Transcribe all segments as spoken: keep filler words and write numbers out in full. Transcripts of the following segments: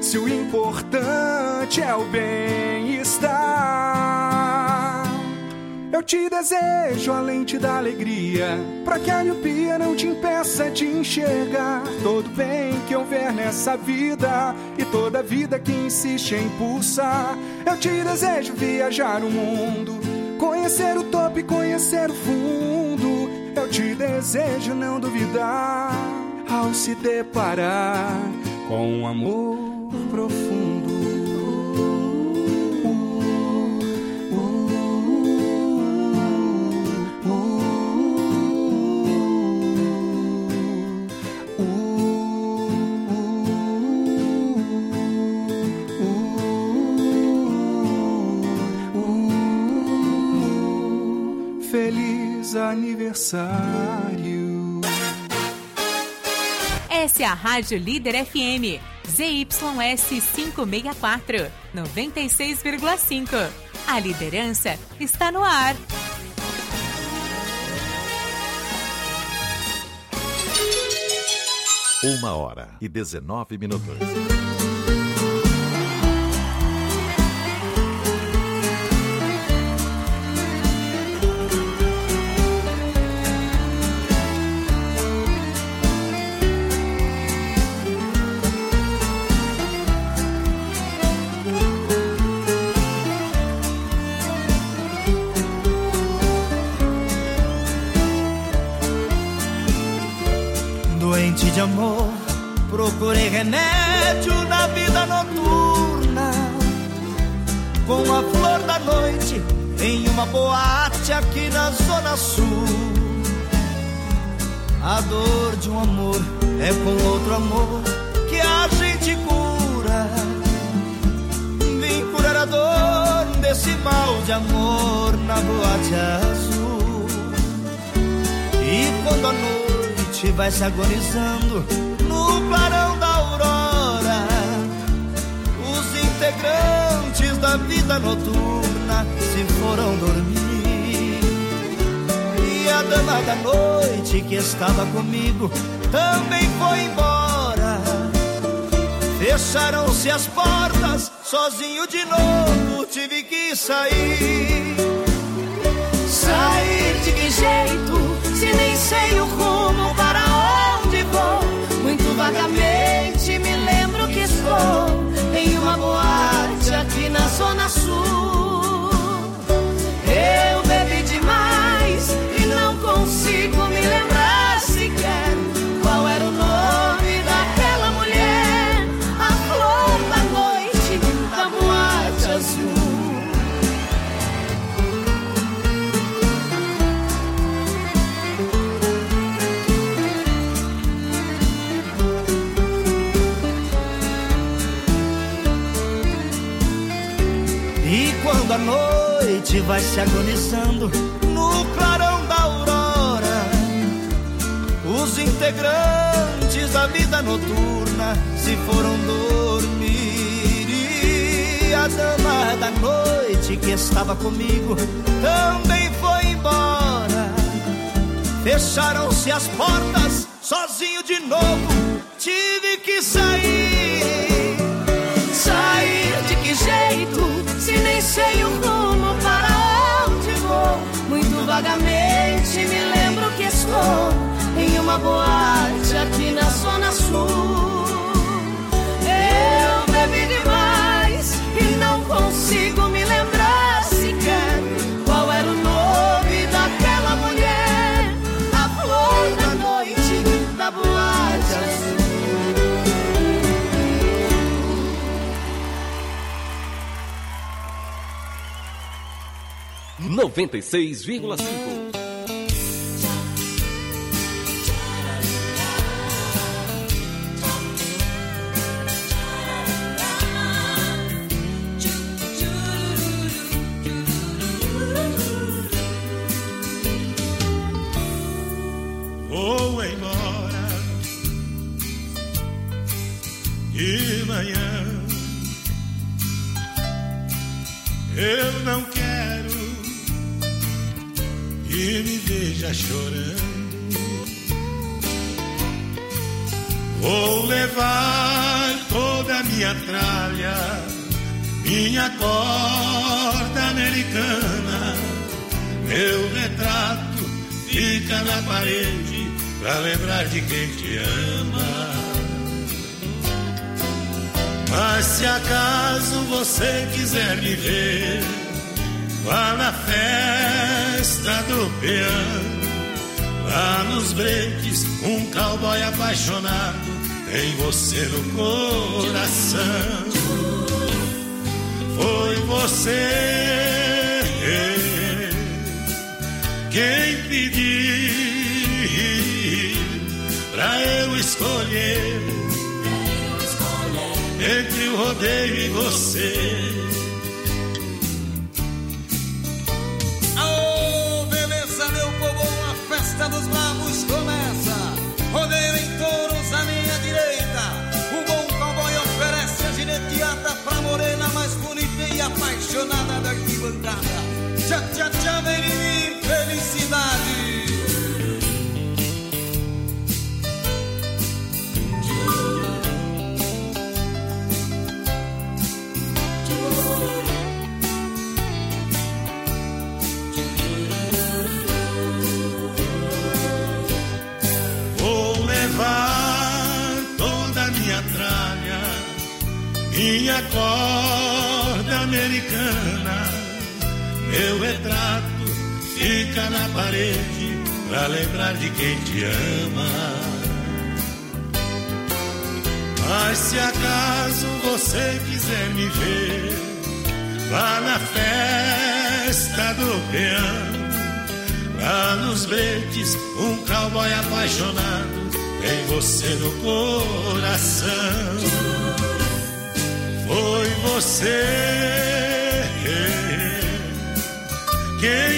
se o importante é o bem-estar. Eu te desejo a lente da alegria, pra que a miopia não te impeça de enxergar todo bem que houver nessa vida e toda vida que insiste em pulsar. Eu te desejo viajar o mundo, conhecer o topo e conhecer o fundo. Eu te desejo não duvidar ao se deparar com um amor profundo. Feliz aniversário. Essa é a Rádio Líder F M, Z Y S quinhentos e sessenta e quatro, noventa e seis vírgula cinco. A liderança está no ar. Uma hora e dezenove minutos. Doente de amor, procurei remédio na vida noturna, com a flor da noite em uma boate aqui na Zona Sul. A dor de um amor é com outro amor que a gente cura. Vim curar a dor desse mal de amor na boate azul. E quando a noite vai se agonizando no clarão da aurora, os integrantes da vida noturna se foram dormir. E a dama da noite que estava comigo também foi embora. Fecharam-se as portas, sozinho de novo tive que sair. Sair de que jeito, se nem sei o rumo para onde vou? Muito vagamente me lembro que estou em uma boate aqui na Zona Sul. Eu bebi demais e não consigo me lembrar sequer qual era o nome daquela mulher, a flor da noite da boate azul. Quando a noite vai se agonizando no clarão da aurora, os integrantes da vida noturna se foram dormir. E a dama da noite que estava comigo também foi embora. Fecharam-se as portas, sozinho de novo tive que sair. Sair de que jeito, se nem sei o rumo para onde vou? Muito vagamente me lembro que estou em uma boate aqui na Zona Sul. Eu bebi demais e não consigo me lembrar sequer qual era o nome daquela mulher, a flor da noite da boate azul. noventa e seis vírgula cinco. Vou embora de manhã, eu não quero que me veja chorando. Vou levar toda a minha tralha, minha corda americana, meu retrato fica na parede pra lembrar de quem te ama. Mas se acaso você quiser me ver, vá na festa do peão. Lá nos breaks, um cowboy apaixonado tem você no coração. Foi você quem pediu pra eu escolher entre o rodeio e você. Aô, beleza, meu povo, a festa dos bravos começa. Rodeio em touros à minha direita. O bom cowboy oferece a gineteada pra morena mais bonita e apaixonada da arquibancada. Tchá, tchá, tchá, vem em mim, felicidade. Minha corda americana, meu retrato fica na parede pra lembrar de quem te ama. Mas se acaso você quiser me ver, vá na festa do peão. Lá nos breaks, um cowboy apaixonado tem você no coração. Foi você quem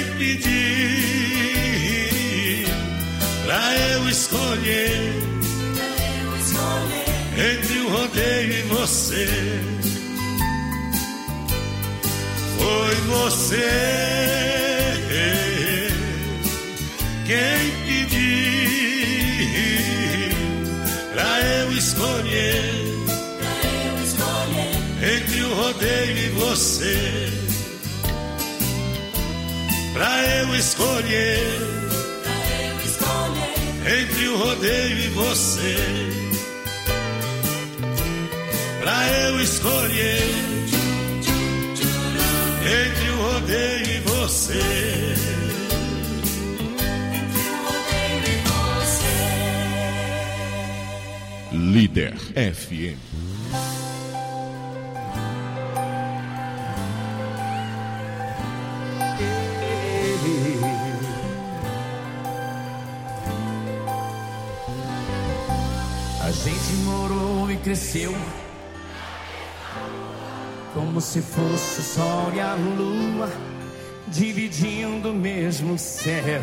pediu pra eu escolher entre o rodeio e você. Foi você quem pediu pra eu escolher entre o rodeio e você. Pra eu escolher, entre o rodeio e você. Pra eu escolher, entre o rodeio e você. Líder F M. A gente morou e cresceu como se fosse o sol e a lua dividindo o mesmo céu.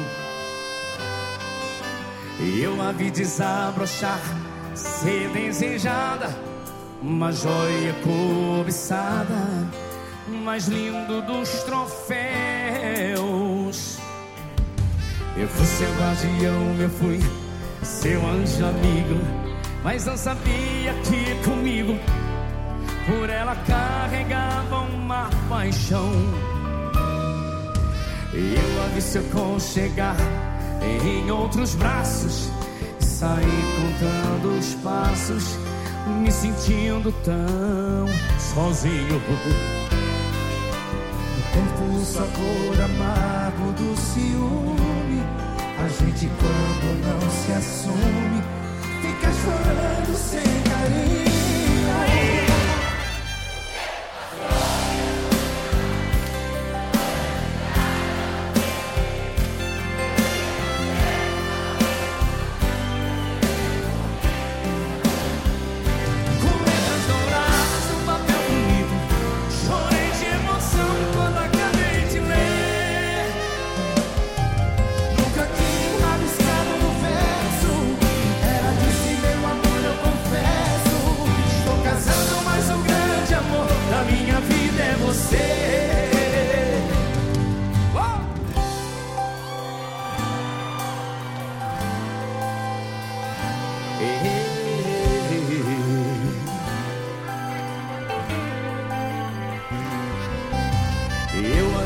Eu a vi desabrochar, ser desejada, uma joia cobiçada, mais lindo dos troféus. Eu fui seu guardião, eu fui seu anjo amigo, mas não sabia que comigo por ela carregava uma paixão. Eu a vi se aconchegar em outros braços, saí contando os passos, me sentindo tão sozinho. No corpo o sabor amargo do ciúme, a gente quando não se assume fica chorando sem carinho. Nunca quis rabiscado no verso, era de si meu amor, eu confesso.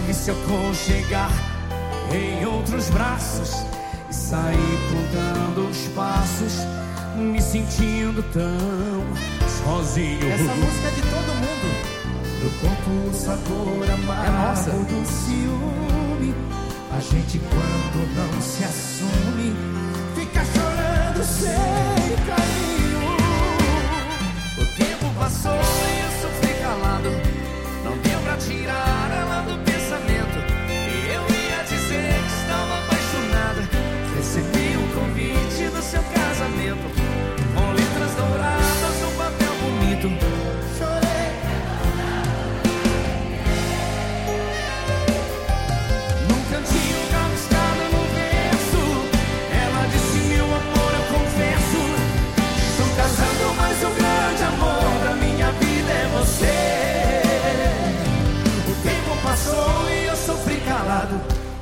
resolvi se aconchegar em outros braços e sair contando os passos, me sentindo tão sozinho. Essa música é de todo mundo. No corpo o sabor amargo é do ciúme. A gente quando não se assume fica chorando sem carinho. O tempo passou e eu sofri calado. Não deu pra tirar ela do pensamento. E eu ia dizer que estava apaixonada. Recebi um convite do seu casamento, com letras douradas, um papel bonito. Chorei. Num cantinho rabiscado no verso, ela disse: meu amor, eu confesso, estou casando, mas o grande amor da minha vida é você. O tempo passou e eu sofri calado.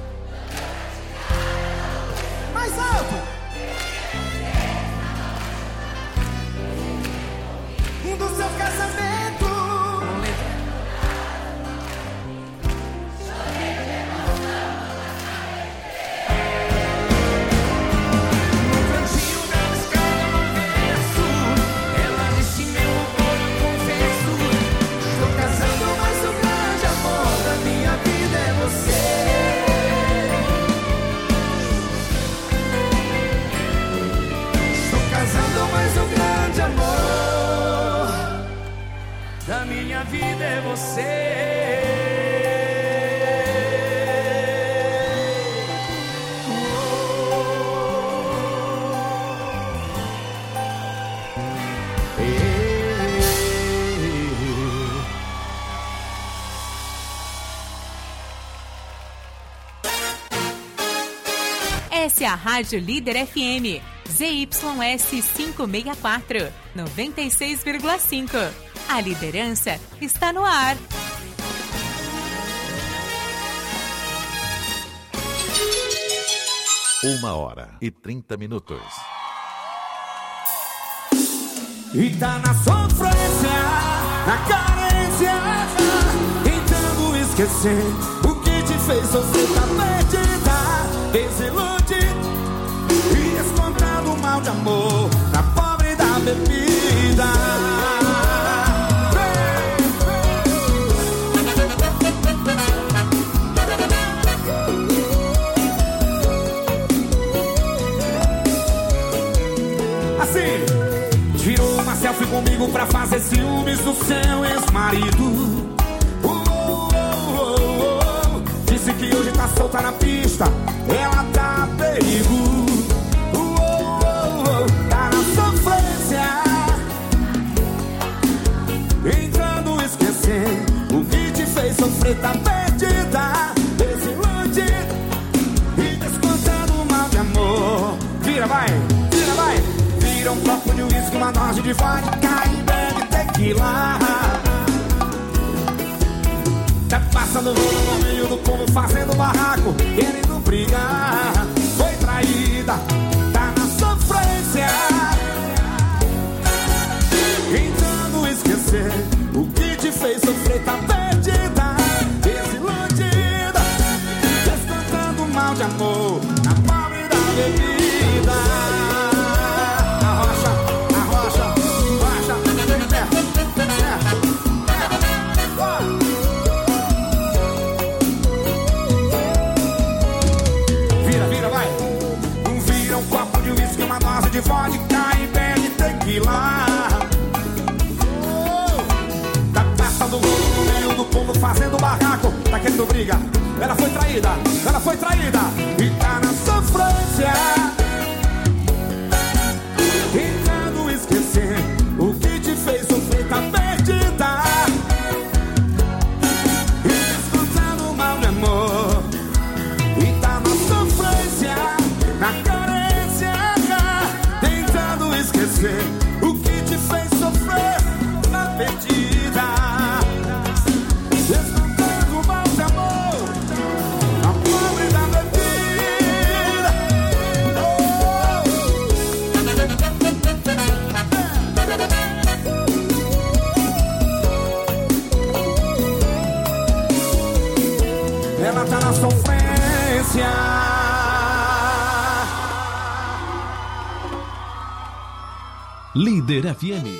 Mais alto. Um do seu casamento. Num cantinho rabiscado no verso, ela disse: meu amor, eu confesso, estou casando, mas o grande amor da minha vida é você. Estou casando, mas o grande amor da minha vida é você. Essa é a Rádio Líder F M, Z Y S quinhentos e sessenta e quatro, noventa e seis vírgula cinco. A liderança está no ar. Uma hora e trinta minutos. E tá na sofrência, na carência, tentando esquecer o que te fez sofrer, tá perdida, desilude e descontando o mal de amor na pobre da bebida. Assim, tirou uma selfie comigo pra fazer ciúmes do seu ex-marido. Uh, uh, uh, uh, uh. Disse que hoje tá solta na pista, ela tá a perigo. Uh, uh, uh, tá na sofrência, tentando esquecer o que te fez sofrer, tá perdida, desiludida e descontando o mal de amor. Vira, vai, vira, vai. Vira um copo de uísque, uma dose de vodka e bebe tequila. Tá passando rolo no meio do povo, fazendo barraco, querendo brigar. Foi traída, tá na sofrência, tentando esquecer o que te fez sofrer, tá perdida, desiludida, descontando mal de amor na pobre da bebida. De vodka e bebe tequila. Oh, tá passando rolo no meio do povo, fazendo barraco, tá querendo briga. Ela foi traída, ela foi traída e tá na sofrência, tentando esquecer o que te fez sofrer, tá perdida e descontando o mal de amor. E tá na sofrência, na carência, tentando esquecer o que te fez sofrer, na perdida, descontando o mal de amor, a pobre da bebida. Oh, Líder F M.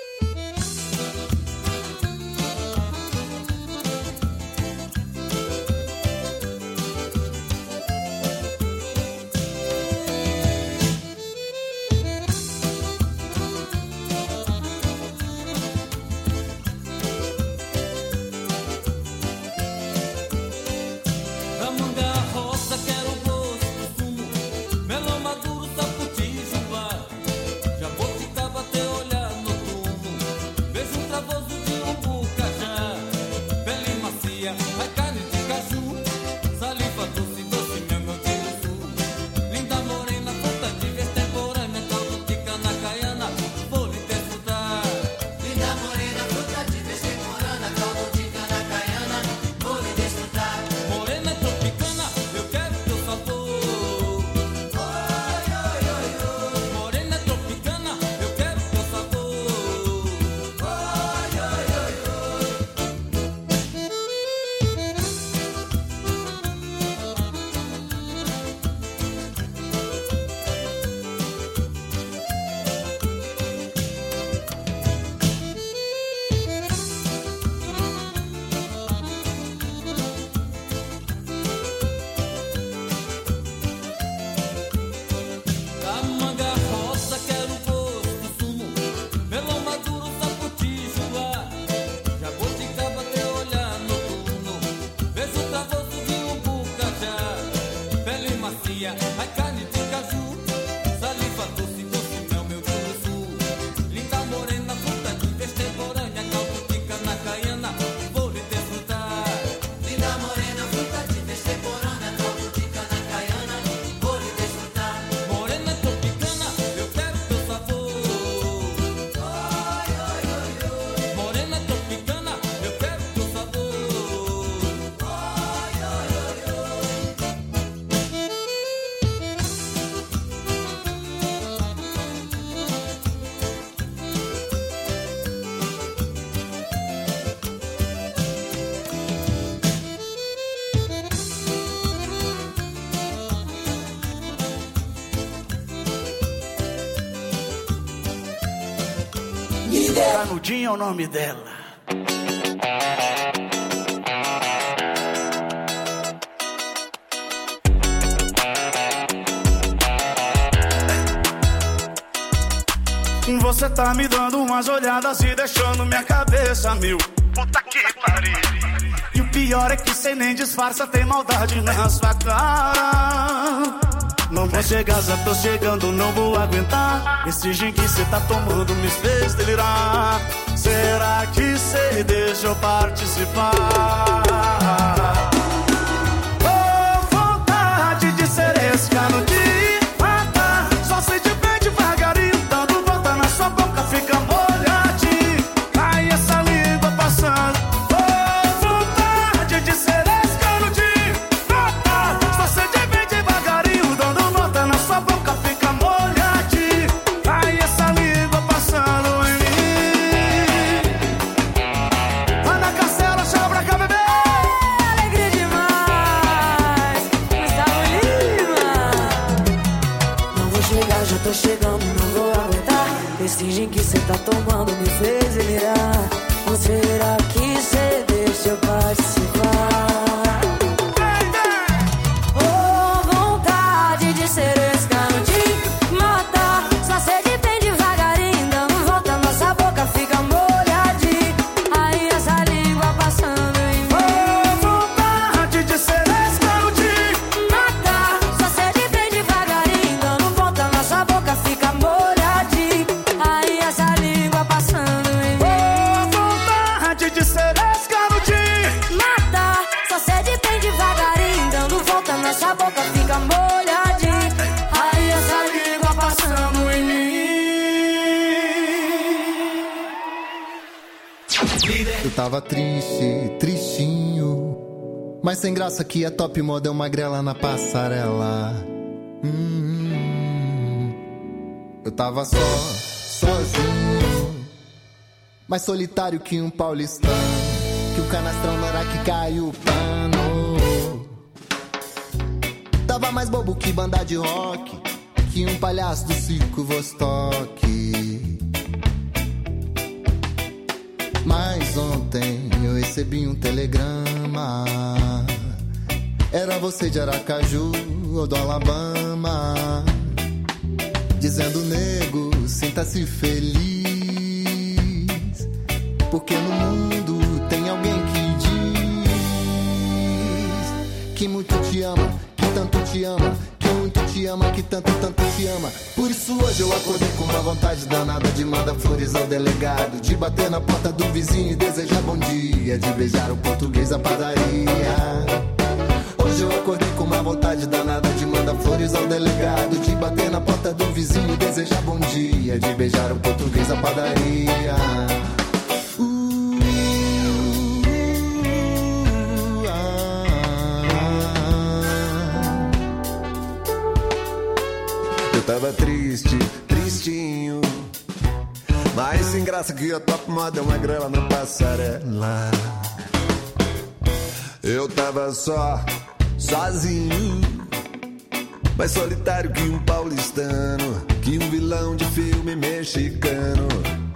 Canudinho é o nome dela. Você tá me dando umas olhadas e deixando minha cabeça mil. Puta que pariu. E o pior é que cê nem disfarça, tem maldade na sua cara. Não vou chegar, já tô chegando, não vou aguentar. Esse gin que cê tá tomando me fez delirar. Será que cê deixa eu participar? Oh, vontade de ser esse canudinho. Mata, só sei de bem devagarinho, dando volta na sua boca, fica molhadinho. Aí essa língua passando. Oh, vontade de ser esse canudinho. Mata, só sei de bem devagarinho, dando volta na sua boca, fica molhadinho. Aí essa língua passando em mim. Ana Castela, chama pra cá, bebê. Alegria demais, Gustavo Lima. Não vou chegar, já tô chegando, não vou aguentar. Esse gin que cê tá tomando me fez delirar. Ou será que cê deixa eu participar? Oh, vontade de ser esse canudinho. Mata, só sei de bem devagarinho, dando volta, nossa boca fica molhadinha. Aí essa língua passando em mim. Oh, vontade de ser esse canudinho. Mata, só sei de bem devagarinho, dando volta, nossa boca fica molhadinha. Aí essa língua passando em mim. Oh, vontade de ser esse canudinho. Mata, só sei de bem devagarinho, dando volta, nossa boca fica molhadinha. Aí essa língua passando em mim. Eu tava triste, tristinho, mas sem graça que a top moda é uma grela na passarela. Hum, eu tava só, sozinho, mais solitário que um paulistano, que o canastrão na hora que caiu o pano. mais bobo que banda de rock, que um palhaço do circo Vostok. Mas ontem eu recebi um telegrama. Era você de Aracaju ou do Alabama, dizendo: nego, sinta-se feliz, porque no mundo tem alguém que diz que muito te ama, que tanto te ama, que muito te ama, que tanto, tanto te ama. Por isso hoje eu acordei com uma vontade danada de mandar flores ao delegado, de bater na porta do vizinho e desejar bom dia, de beijar o português da padaria. Hoje eu acordei com uma vontade danada de mandar flores ao delegado, de bater na porta do vizinho e desejar bom dia, de beijar o português da padaria. Uh, ah. Eu tava triste, tristinho, mas sem graça que a top moda é uma grela na passarela. Eu tava só, sozinho, mais solitário que um paulistano, que um vilão de filme mexicano.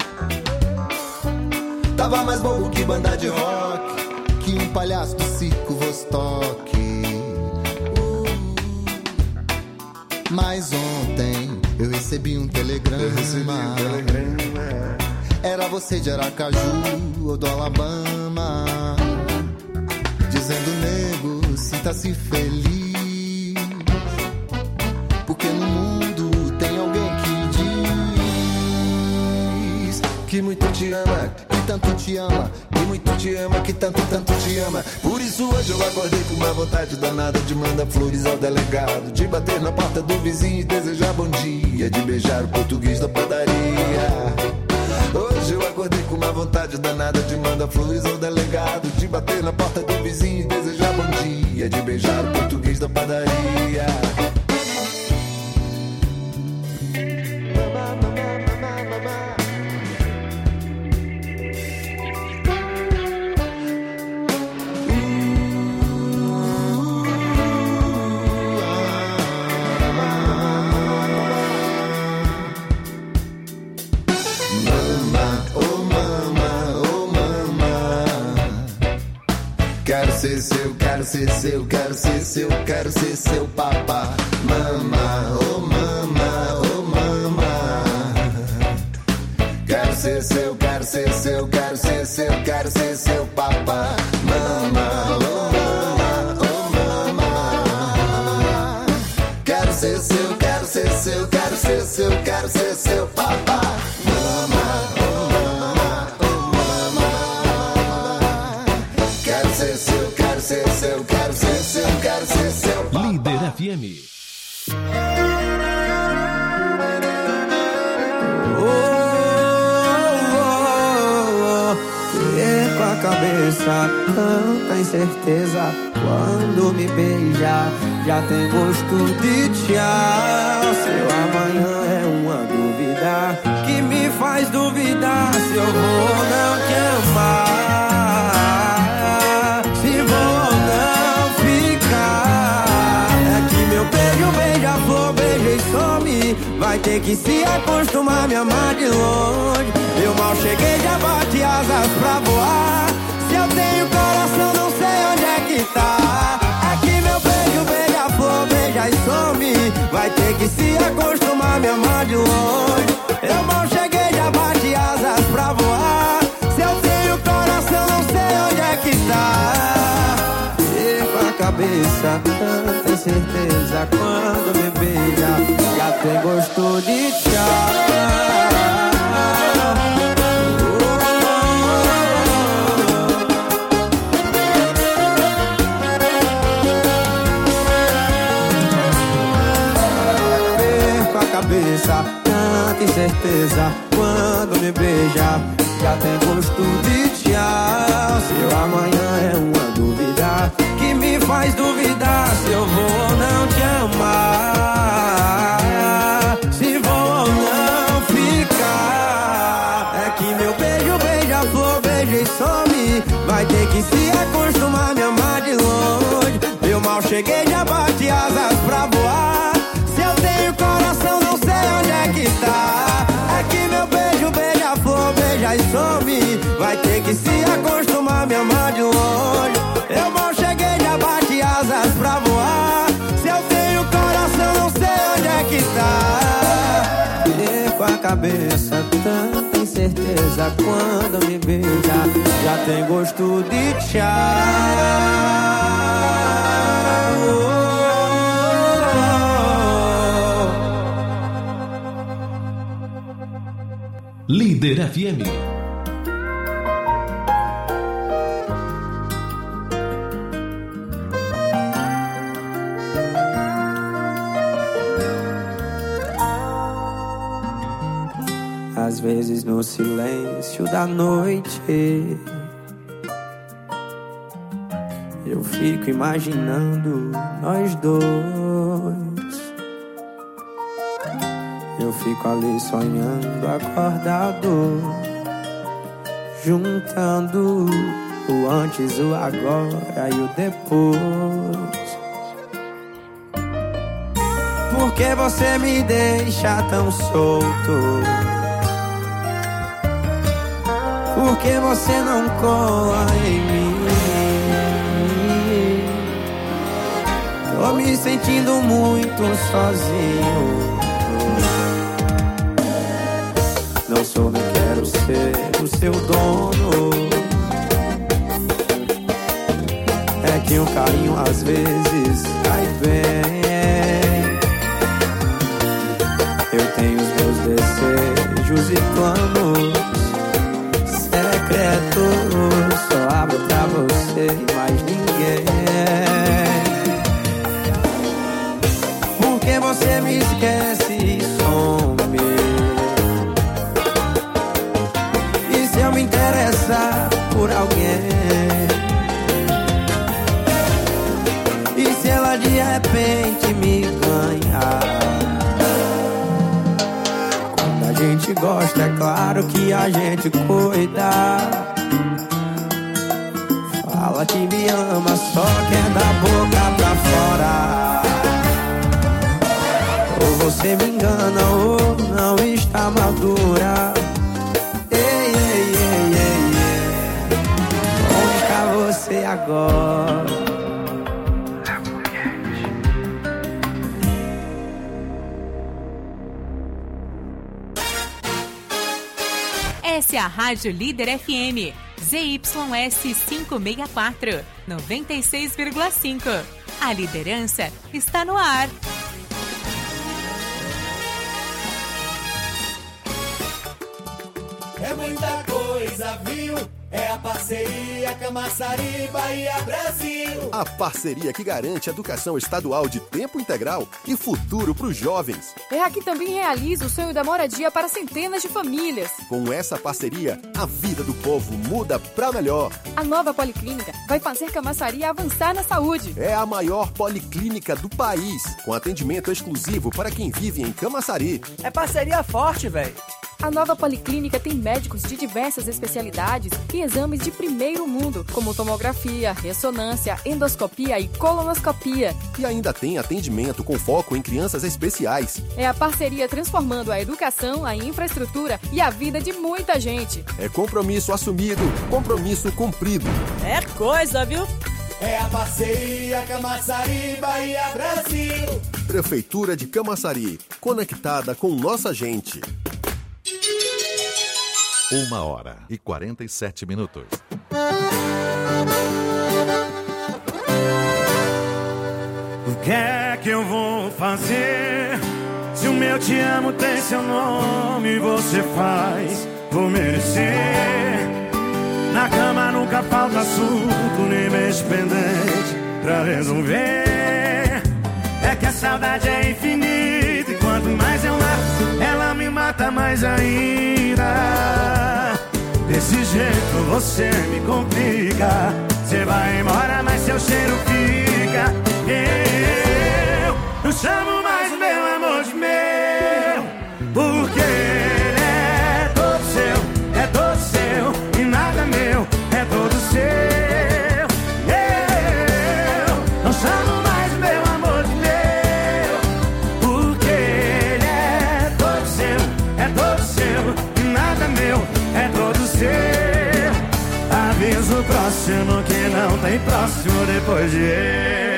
Tava mais bobo que banda de rock, que um palhaço do circo Vostok. uh. Mas ontem eu recebi um telegrama. Eu recebi um telegrama. Era você de Aracaju ou do Alabama, dizendo: nego, sinta-se feliz, porque no mundo tem alguém que diz que muito te ama, que tanto te ama, que muito te ama, que tanto, tanto te ama. Por isso hoje eu acordei com uma vontade danada de mandar flores ao delegado, de bater na porta do vizinho e desejar bom dia, de beijar o português da padaria. Hoje eu acordei com uma vontade danada de mandar flores ao delegado, de bater na porta do vizinho e desejar bom dia, de beijar o português da padaria. Quero ser seu, quero ser seu, quero ser seu, quero ser seu papá. Mama, oh mama, oh mama. Quero ser seu, quero ser seu, quero ser seu, quero ser seu papá. Mama, oh mama, oh mama. Quero ser seu, quero ser seu, quero ser seu, quero ser seu papá. Ser seu, quero ser seu, quero ser seu papá. Líder F M. Oh, oh, oh, perco a cabeça, tanta incerteza. Quando me beija, já tem gosto de tchau. Seu amanhã é uma dúvida que me faz duvidar se eu vou ou não te amar. Vai ter que se acostumar a me amar de longe. Eu mal cheguei, já bate asas pra voar. Se eu tenho coração, não sei onde é que tá. Aqui meu beijo, beija-flor, beija e some. Vai ter que se acostumar a me amar de longe. Eu mal cheguei, já bate asas pra voar. Se eu tenho coração, não sei onde é que tá. Perco a cabeça, tanta incerteza. Quando me beija, já tem gosto de tchau. Perco a cabeça, tanta incerteza. Quando me beija, já tem gosto de tchau. Seu amanhã é uma dúvida que me faz duvidar se eu vou ou não te amar, se vou ou não ficar. É que meu beijo, beija-flor, beija e some. Vai ter que se acostumar a me amar de longe. Eu mal mal cheguei, já bati asas pra voar. Se eu tenho coração, não sei onde é que tá. É que meu beijo, beija-flor, beija e some. Vai ter que se acostumar, me amar de longe. Eu mal cheguei, já bati asas pra voar. Se eu tenho coração, não sei onde é que tá. Perco a cabeça, tanta incerteza. Quando me beija, já tem gosto de tchau. Líder F M. Às vezes no silêncio da noite eu fico imaginando nós dois. Eu fico ali sonhando acordado, juntando o antes, o agora e o depois. Por que você me deixa tão solto? Por que você não cola em mim? Tô me sentindo muito sozinho. Não sou nem quero ser o seu dono. É que um carinho às vezes cai bem. Eu tenho os meus desejos e planos secretos, só abro pra você e mais ninguém. Por que você me esquece e some? E se eu me interessar por alguém? E se ela de repente me ganhar? Quando a gente gosta, é claro que a gente cuida. Fala que me ama, só quer da boca pra fora. Ou você me engana ou não está madura. Ei, ei, ei, ei, ei. Onde está você agora? Essa é a Rádio Líder F M, Z Y S quinhentos e sessenta e quatro, noventa e seis vírgula cinco. A liderança está no ar. É muita coisa, viu? É a parceria Camaçari, Bahia, Brasil. A parceria que garante educação estadual de tempo integral e futuro para os jovens. É a que também realiza o sonho da moradia para centenas de famílias. Com essa parceria, a vida do povo muda para melhor. A nova policlínica vai fazer Camaçari avançar na saúde. É a maior policlínica do país, com atendimento exclusivo para quem vive em Camaçari. É parceria forte, velho. A nova policlínica tem médicos de diversas especialidades e exames de primeiro mundo, como tomografia, ressonância, endoscopia e colonoscopia. E ainda tem atendimento com foco em crianças especiais. É a parceria transformando a educação, a infraestrutura e a vida de muita gente. É compromisso assumido, compromisso cumprido. É coisa, viu? É a parceria Camaçari, Bahia, Brasil. Prefeitura de Camaçari, conectada com nossa gente. Uma hora e quarenta e sete minutos. O que é que eu vou fazer? Se o meu te amo tem seu nome, você faz por merecer. Na cama nunca falta assunto, nem mês pendente pra resolver. É que a saudade é infinita e quanto mais eu mato, ela me mata mais ainda. Desse jeito você me complica. Você vai embora, mas seu cheiro fica. Eu não chamo mais o meu amor de meu, porque ele é todo seu, é todo seu, e nada meu, é todo seu. Eu não chamo mais Avisa o próximo que não tem próximo depois de eu.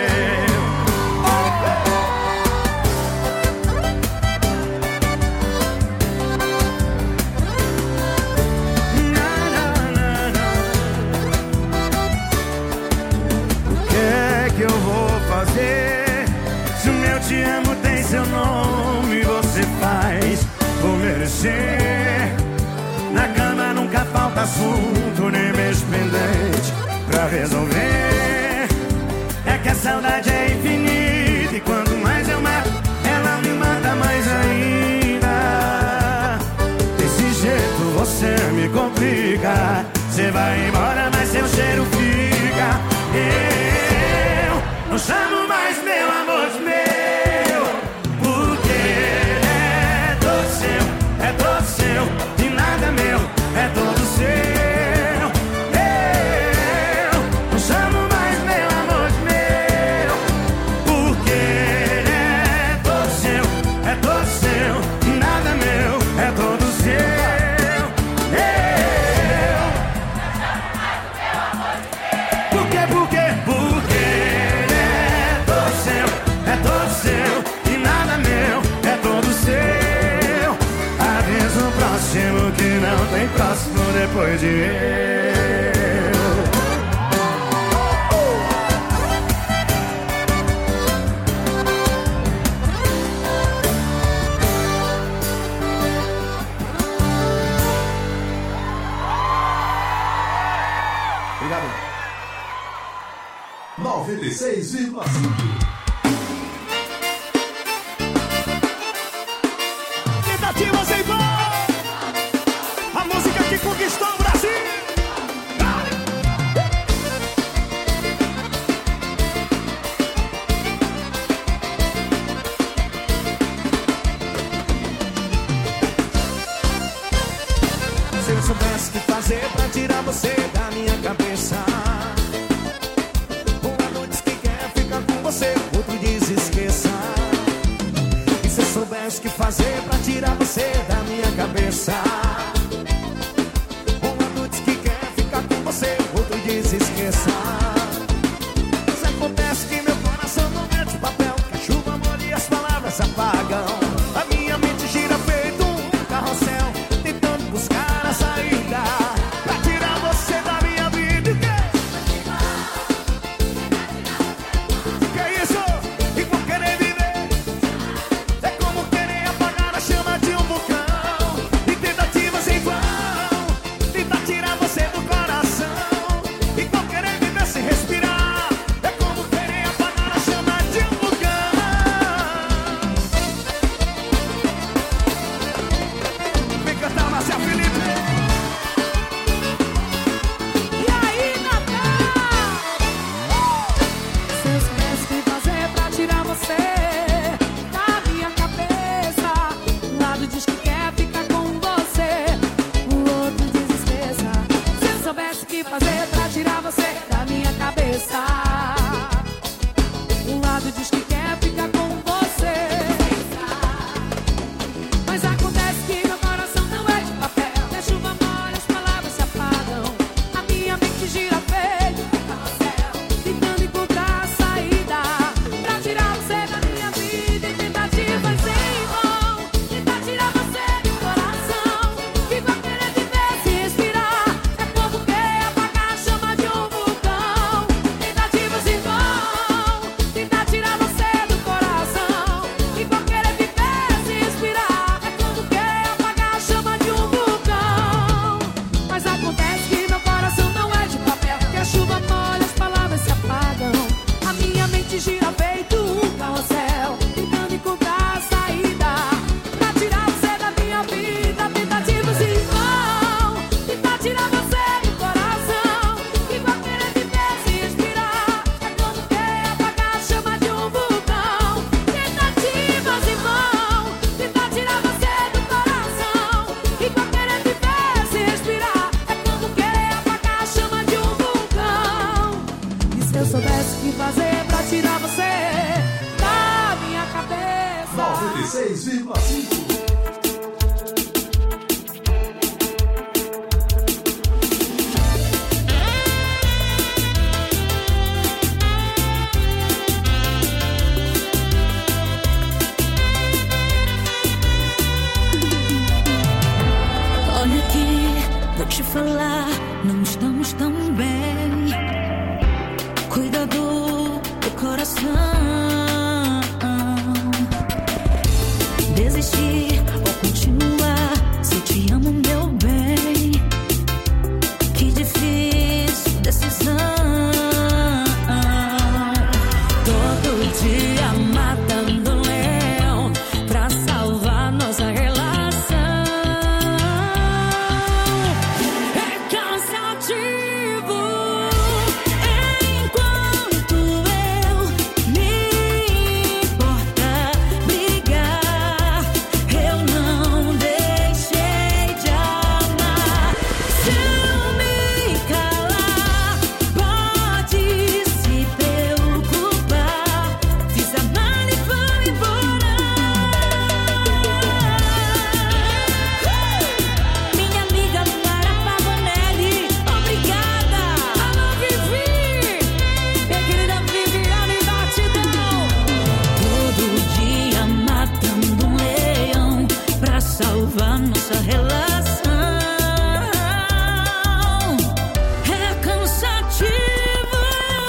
Que eu vou fazer? Se o meu te amo tem seu nome, você faz por merecer. Na cama nunca falta assunto, nem mês pendente pra resolver. É que a saudade é infinita e quanto mais eu mato, ela me mata mais ainda. Desse jeito você me complica. Você vai embora, mas seu cheiro fica. Eu não chamo mais meu amor de meu, porque é todo seu, é todo seu, e nada é meu, é todo seu. Eu não chamo mais meu amor de meu, porque é todo seu, é todo seu, e nada é meu, é todo seu. Que não tem próximo depois de eu. Obrigado. noventa e seis vírgula cinco. Tentativas em vão. A música que conquistou o Brasil. Se eu soubesse o que fazer pra tirar você da minha cabeça. Uma noite que quer ficar com você, outro diz esqueça. E se eu soubesse o que fazer pra tirar você da minha cabeça. Outro diz esqueça. Se acontece que meu coração não é de papel, que a chuva molha e as palavras apagam. A minha mente gira feito um carrossel, tentando buscar a saída pra tirar você da minha vida. Que é isso? E por querer viver é como querer apagar a chama de um vulcão. E tentativas em vão, tentar tirar você do coração. Respirar é como querer apagar a chama de um vulcão. Vem cantar, Márcia Felipe. E aí, Natal? Se eu soubesse o que fazer pra tirar você da minha cabeça. Um lado diz que quer ficar com você, o outro diz esqueça. Se eu soubesse o que fazer pra tirar você da minha cabeça. Um lado diz que quer ficar com você, mas acontece que meu coração não é de papel. A chuva molha, as palavras se apagam. A minha mente gira feito um carrossel, tentando encontrar a saída pra tirar você da minha vida. E tentativas em vão, tentar tirar você do coração. Que vai querer viver se respirar é como querer apagar a chama de um vulcão. Tentativas em vão, tentar tirar você do coração. Que vai querer viver se respirar é como querer apagar a chama de um vulcão. Mas acontece que meu coração não é de papel, que a chuva molha, as palavras se apagam. A minha mente gira feito um carrossel, tentando encontrar a saída pra tirar você da minha vida. Tentativas em vão, tentar tirar você do coração. Que vai querer viver se respirar é como querer apagar a chama de um vulcão. Tentativas em vão, tentar tirar você do coração. Que vai querer viver se respirar é como querer apagar a chama de um vulcão. E se eu soubesse o que fazer pra tirar você da minha cabeça. noventa e seis vírgula cinco. estamos tão bem. Cuida do teu coração. Desistir ou continuar? Se eu te amo, meu bem, que difícil decisão. Todo dia matando um leão pra salvar nossa relação. É cansativo enquanto eu me importa brigar. Eu não deixei de amar. Se eu me calar, pode se preocupar. Fiz a mala e vou embora. Minha amiga Mara Pavanelli, obrigada. Alô, Vivi, minha querida Viviane Batidão. Todo dia matando um leão pra salvar nossa relação. É cansativo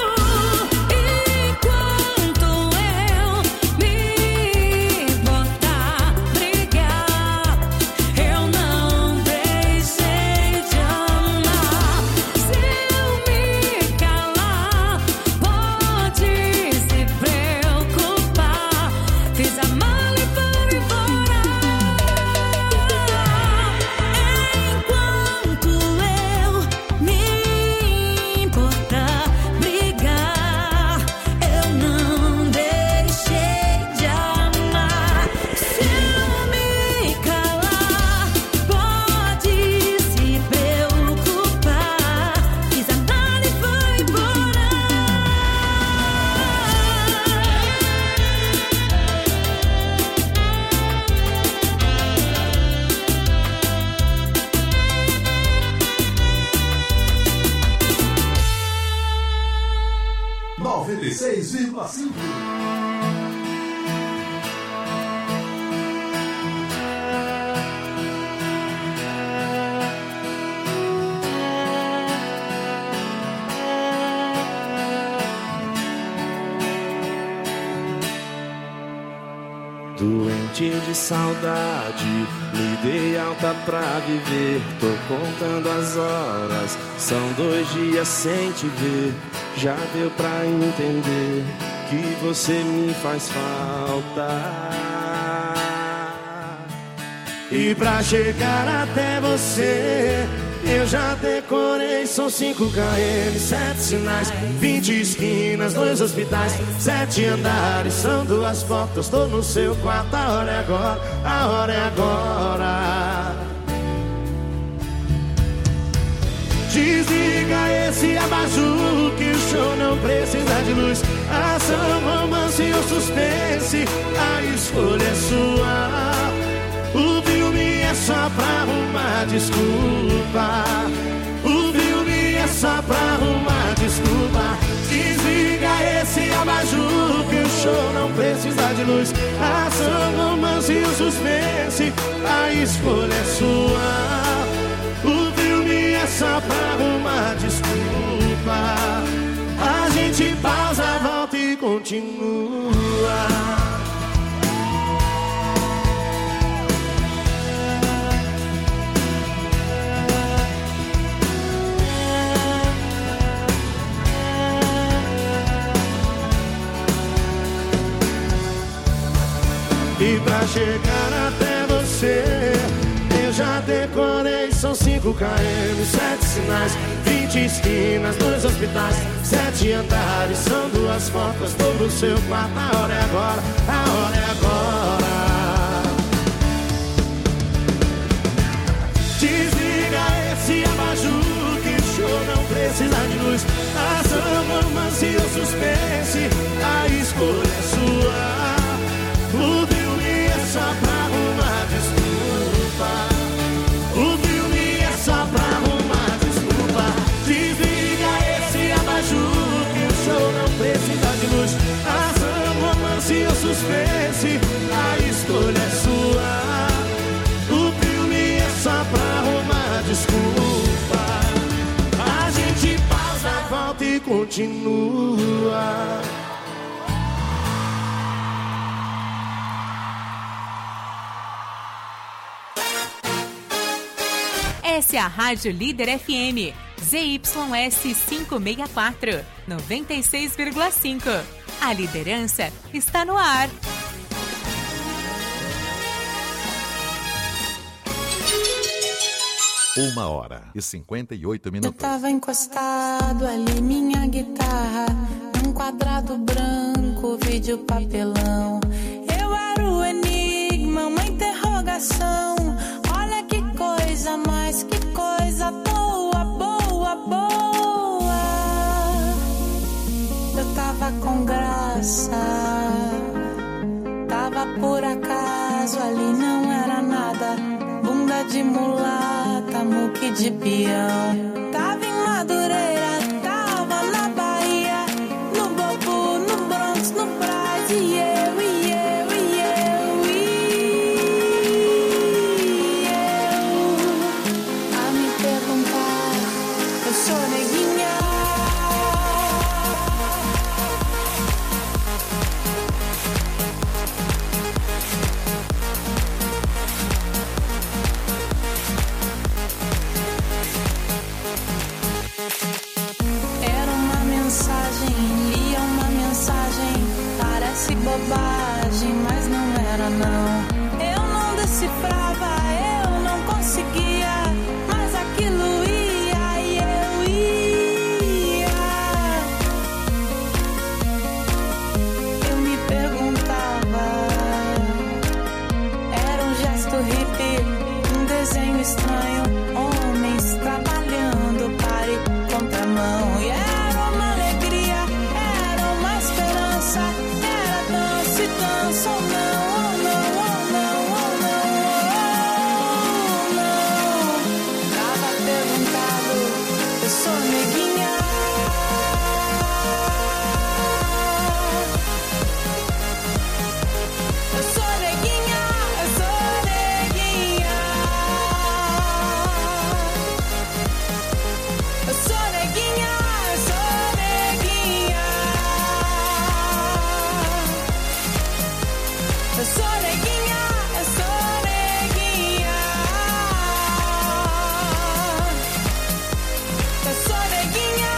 enquanto eu me botar brigar. Eu não deixei de amar. Se eu me calar, pode se preocupar. Fiz a mala e vou embora. Enquanto eu me importar brigar, eu não deixei de amar. Se eu me calar, pode se preocupar. Fiz a mala e vou embora. noventa e seis vírgula cinco. Doente de saudade, me dei alta pra viver. Tô contando as horas, são dois dias sem te ver. Já deu pra entender que você me faz falta. E pra chegar até você, eu já decorei, são cinco quilômetros, sete sinais, vinte esquinas, dois hospitais, sete andares, são duas portas, tô no seu quarto, a hora é agora, a hora é agora. Desliga esse abajur que o show não precisa de luz. Ação, romance ou suspense, a escolha é sua. O filme é só pra arrumar desculpa. O filme é só pra arrumar desculpa. Desliga esse abajur que o show não precisa de luz. Ação, romance ou suspense, a escolha é sua. O filme é só pra arrumar desculpa. A gente pausa, volta e continua. E pra chegar até você, eu já decorei, são cinco quilômetros, sete sinais, vinte esquinas, dois hospitais, sete andares, são duas portas, tô no seu quarto, a hora é agora, a hora é agora. Desliga esse abajur que o show não precisa de luz. Ação, romance ou suspense, a escolha é sua. O filme é só pra arrumar desculpa. O filme é só pra arrumar desculpa. Desliga esse abajur que o show não precisa de luz. Ação, romance ou suspense, a escolha é sua. O filme é só pra arrumar desculpa. A gente continua. Essa é a Rádio Líder F M, Z Y S quinhentos e sessenta e quatro, noventa e seis vírgula cinco. A liderança está no ar. Uma hora e cinquenta e oito minutos. Eu tava encostado ali, minha guitarra, num quadrado branco, vídeo papelão. Eu era o enigma, uma interrogação. Olha que coisa mais, que coisa boa, boa, boa. Eu tava com graça, tava por acaso, ali não era nada. Bunda de mulata, muque de peão. Tava em Madureira, tava na Bahia, no Bobo, no Bronx, no Brás. E eu, e eu, e eu, e eu a me perguntar, eu sou neguinha. Lia uma mensagem, parece bobagem, mas não era não. Eu não decifrava, eu não conseguia, mas aquilo ia e eu ia. Eu me perguntava, era um gesto hippie, um desenho estranho, homens trabalhando, pare, contramão. Yeah. Dança ou não, ou não, ou não, ou não, ou não. Tava perguntado, eu sou neguinha. Eu sou neguinha, eu sou neguinha. Eu sou neguinha, eu sou neguinha. Eu sou neguinha, eu sou neguinha. Eu sou neguinha.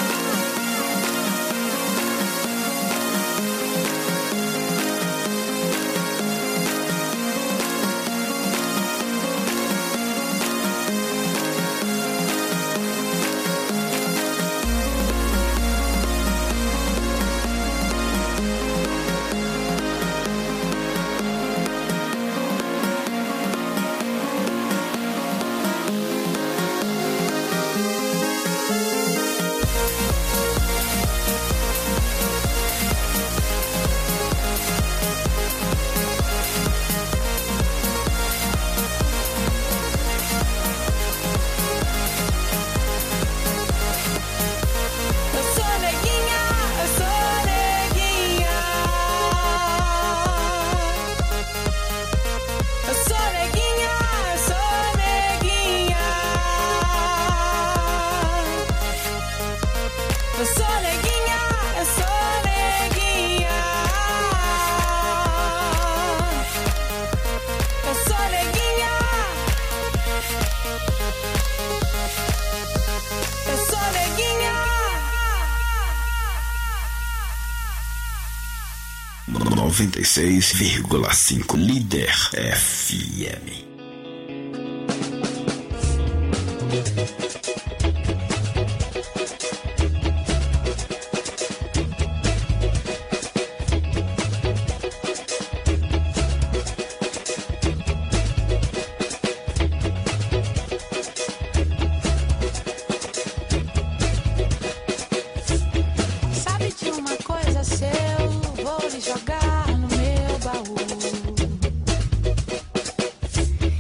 Eu sou neguinha, eu sou neguinha. Eu sou neguinha. Eu sou neguinha. noventa e seis vírgula cinco Líder F M. Vou lhe jogar no meu baú.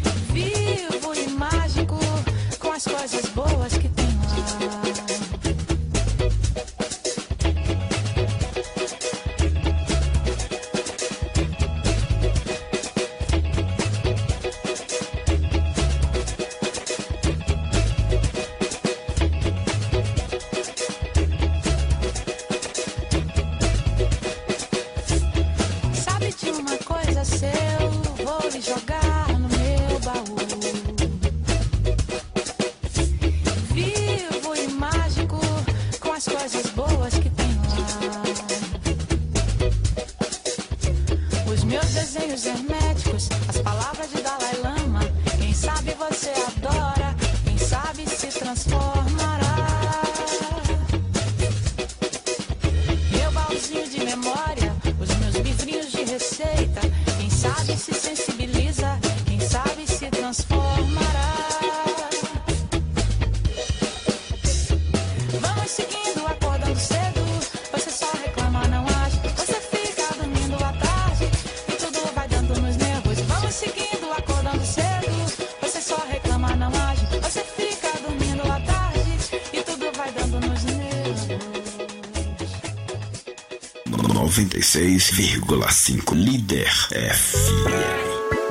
noventa e seis vírgula cinco Líder F M.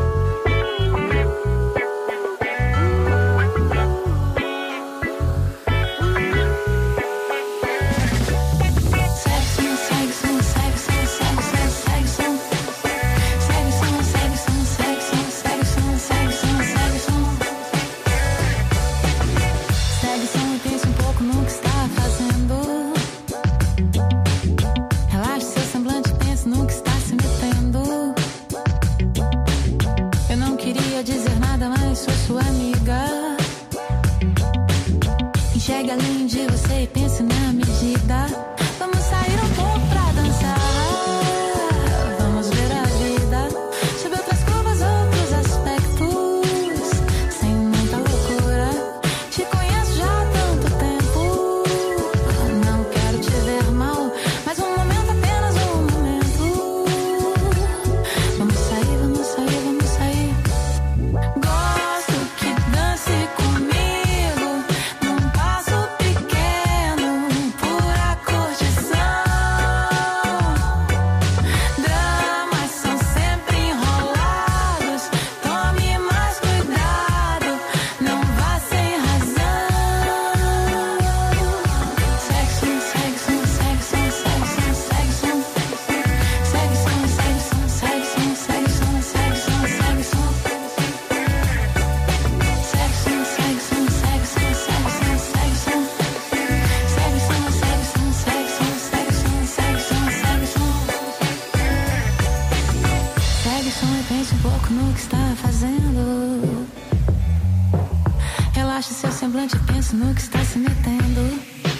No que está se metendo.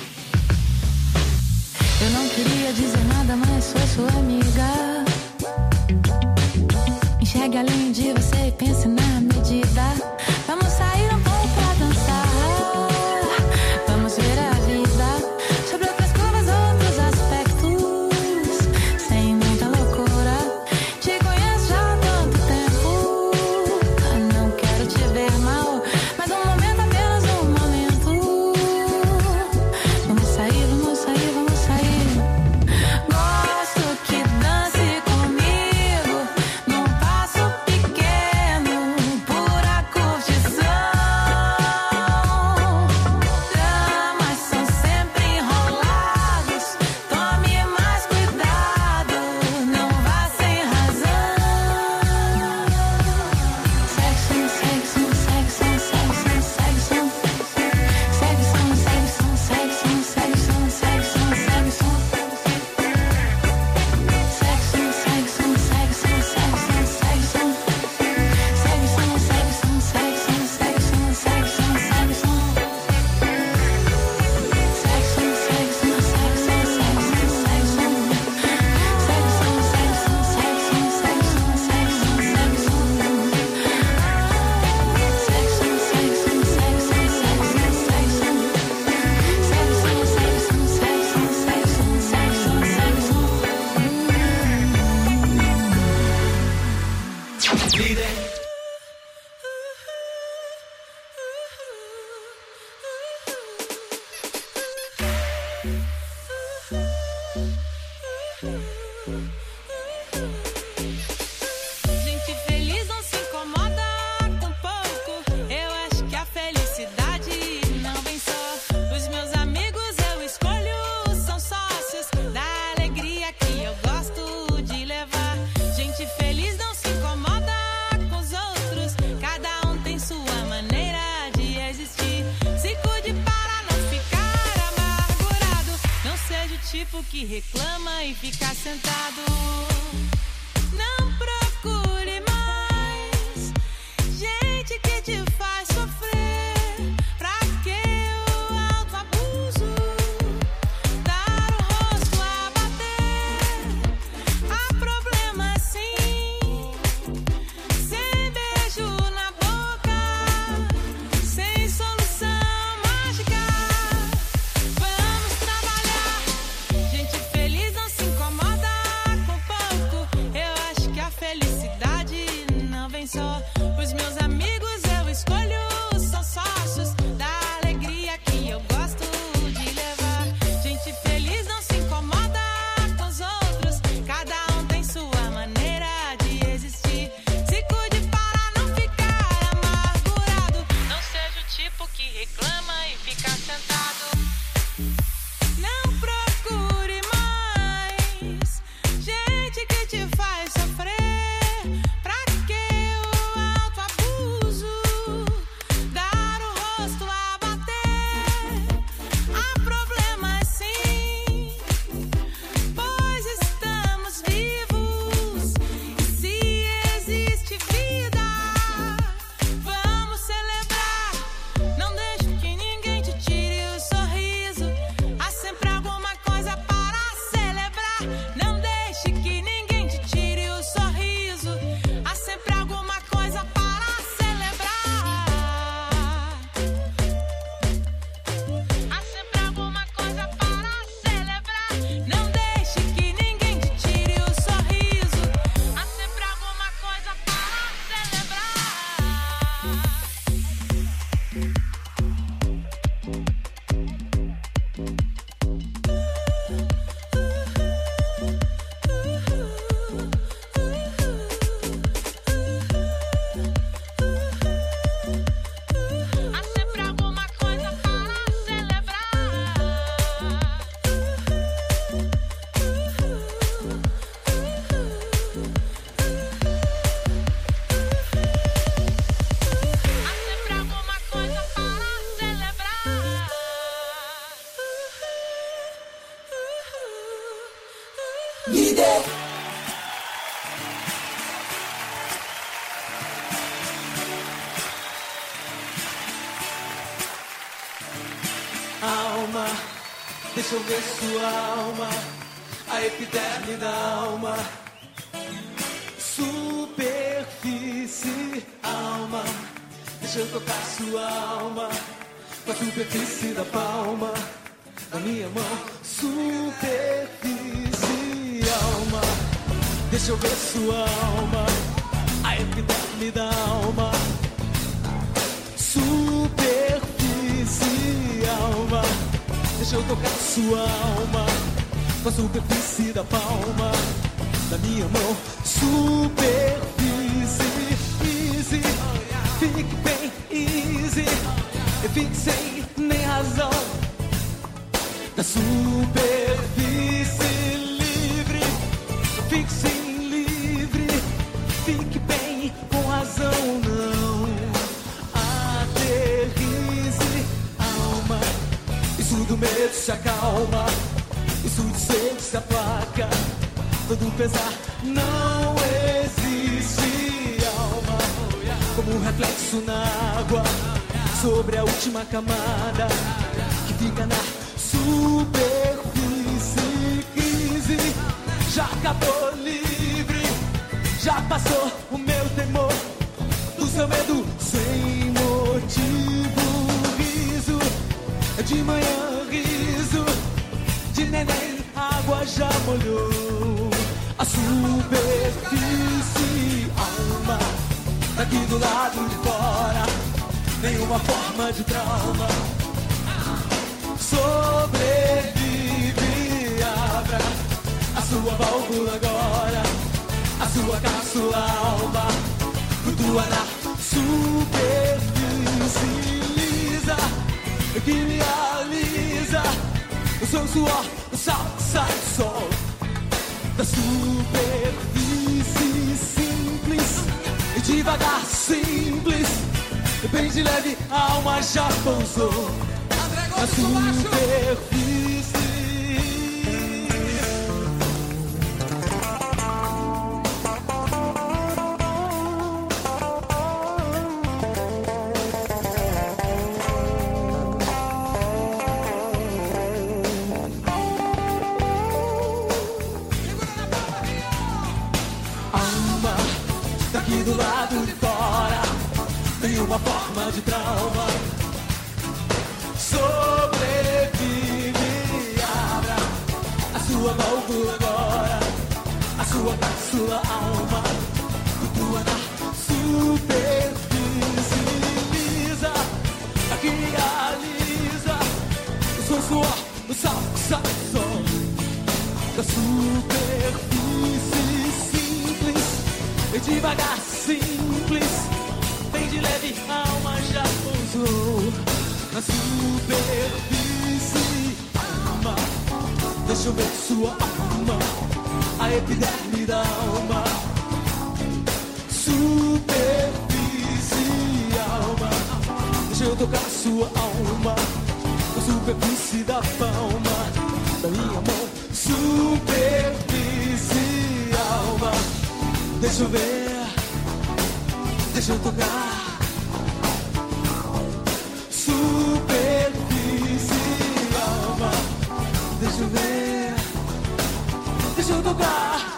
Eu não queria dizer nada, mas sou sua amiga. Enxergue além de você e pense na medida. Vamos sair um pouco pra dançar. Vamos ver a vida sobre outras curvas, outros aspectos. Sem muita loucura. Te conheço já há tanto tempo. Não quero te ver mal, mas um momento apenas um momento. Vamos sair, vamos sair, vamos sair. Gosto que dance comigo num passo pequeno, pura curtição. Dramas são sempre enrolados, tome mais cuidado, não vá sem razão. Sexo, sexo, sexo, sexo, sexo. Sexo, sexo, sexo, sexo, sexo, sexo. Sexo, sexo, sexo, sexo, sexo. Sexo, sexo, sexo, sexo, sexo, sexo. Sexo, sexo, sexo, sexo, sexo. Sexo, sexo, sexo, sexo, sexo, sexo. Sexo, sexo, sexo, sexo, sexo. Gente feliz não se incomoda com pouco. Eu acho que a felicidade não vem só. Os meus amigos eu escolho, são sócios da alegria que eu gosto de levar. Gente feliz não se incomoda com os outros. Cada um tem sua maneira de existir. Se cuide para não ficar amargurado. Não seja o tipo que reclama e fica sentado. Não procure mais gente que te faz sofrer. Pra que o autoabuso? Dar o rosto a bater. Há problema sim. Sem beijo na boca, sem solução mágica. Vamos trabalhar. Gente feliz não se incomoda com pouco. Líder. Alma, deixa eu ver sua alma, a epiderme da alma. Superfície, alma, deixa eu tocar sua alma, com a superfície da palma da minha mão. Superfície, alma, deixa eu ver sua alma, a epiderme da alma. Superfície, alma, deixa eu tocar sua alma, com a superfície da palma da minha mão. Superfície, easy, fique bem easy, e fique sem nem razão. Da superfície livre, fique sem livre, fique bem com razão, não aterrize, alma. Isso do medo se acalma, isso de sede se aplaca, todo pesar não existe, alma. Como um reflexo na água, sobre a última camada, que fica na superfície. Crise, já acabou livre, já passou o meu temor, do seu medo sem motivo. Riso, de manhã riso, de neném água já molhou a superfície, alma. Daqui do lado de fora, nenhuma forma de trauma sobrevive. Abra a sua válvula agora, a sua cápsula alma flutua na superfície lisa, que me alisa o seu suor, o sal sai do sol. Da superfície simples, e devagar simples, bem de leve a alma já pousou na superfície. Alma, daqui do lado de fora, nenhuma forma de trauma sobrevive. Abra a sua válvula agora, a sua cápsula alma flutua na superfície lisa, aqui alisa o seu suor, o sal sai do sol. Da superfície simples, e devagar simples, bem de leve a alma já pousou na superfície, alma. Deixa eu ver sua alma, a epiderme da alma. Superfície, alma, deixa eu tocar sua alma, a superfície da palma da minha mão. Superfície, alma, deixa eu ver, deixa eu tocar. Deixa eu ver, deixa eu tocar.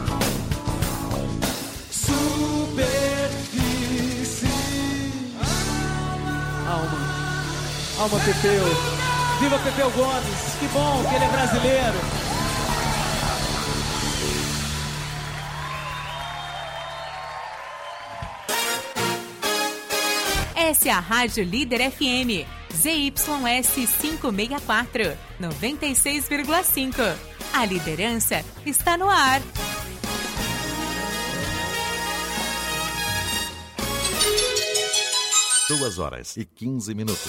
Superfície. Alma, Alma Pepeu. Viva Pepeu Gomes, que bom que ele é brasileiro. Essa é a Rádio Líder F M. Z Y S quinhentos e sessenta e quatro, noventa e seis vírgula cinco. A liderança está no ar. Duas horas e quinze minutos.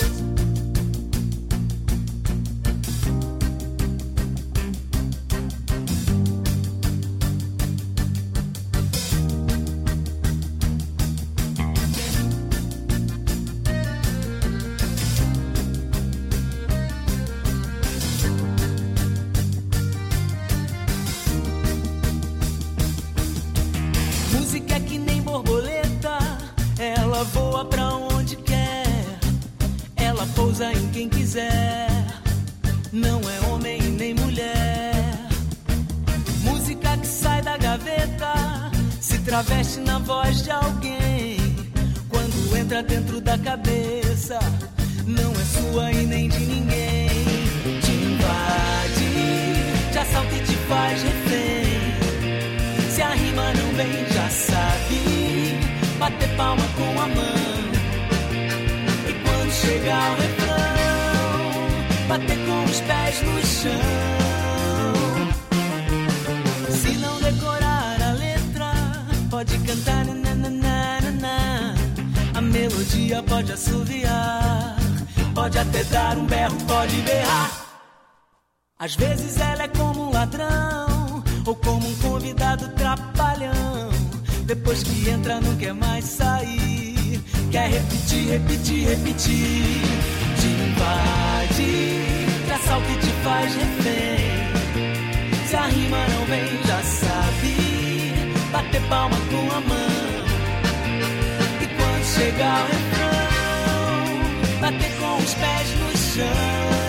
Ela voa pra onde quer, ela pousa em quem quiser. Não é homem nem mulher. Música que sai da gaveta, se traveste na voz de alguém. Quando entra dentro da cabeça, não é sua e nem de ninguém. Te invade, te assalta e te faz refém. Se a rima não vem, já sabe, bater palma com a mão. E quando chegar o refrão, bater com os pés no chão. Se não decorar a letra, pode cantar nananana. A melodia pode assoviar, pode até dar um berro, pode berrar. Às vezes ela é como um ladrão, ou como um convidado trapalhão. Depois que entra não quer mais sair, quer repetir, repetir, repetir. Te invade, te assalta e te faz refém. Se a rima não vem, já sabe, bater palma com a mão. E quando chegar o refrão, bater com os pés no chão.